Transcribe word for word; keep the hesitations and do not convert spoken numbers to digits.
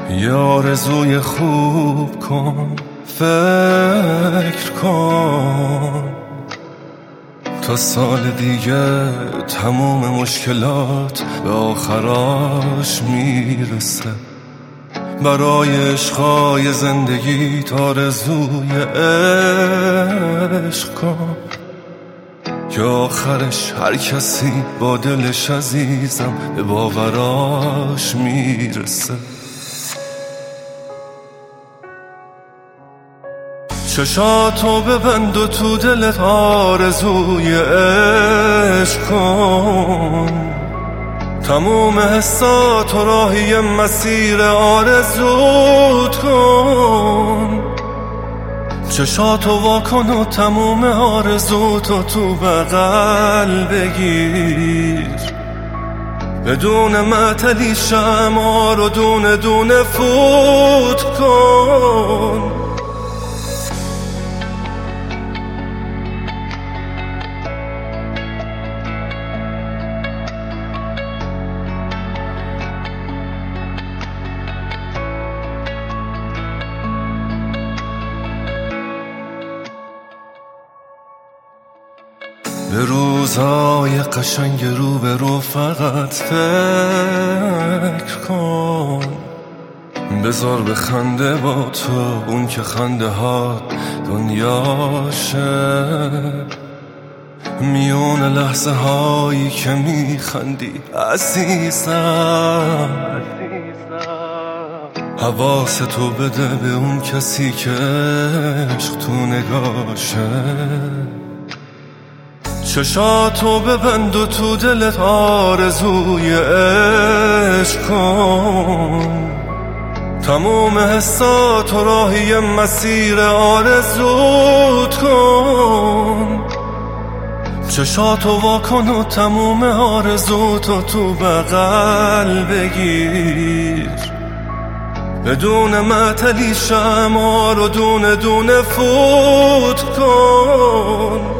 یه آرزوی خوب کن، فکر کن تا سال دیگه تموم مشکلات به آخراش میرسه. برای عشقای زندگی آرزوی عشق کن که آخرش هر کسی با دلش عزیزم به باوراش میرسه. چشاتو ببند و تو دلت آرزوی عشق کن، تموم حساتو راهی مسیر آرزوت کن. چشاتو واکن و تموم آرزوتو تو بغل بگیر، بدون معطلی شمع رو دونه دونه فوت کن. به روزای قشنگ رو به رو فقط فکر کن، بذار به خنده با تو اون که خنده ها دنیاشه. میون لحظه هایی که میخندی عزیزم، حواستو بده به اون کسی که عشق تو نگاشه. چشاتو ببند و تو دلت آرزوی عشق کن، تموم حساتو راهی مسیر آرزوت کن. چشاتو واکن و تموم آرزوتو تو بغل بگیر، بدون معطلی شمع رو دونه دونه فوت کن.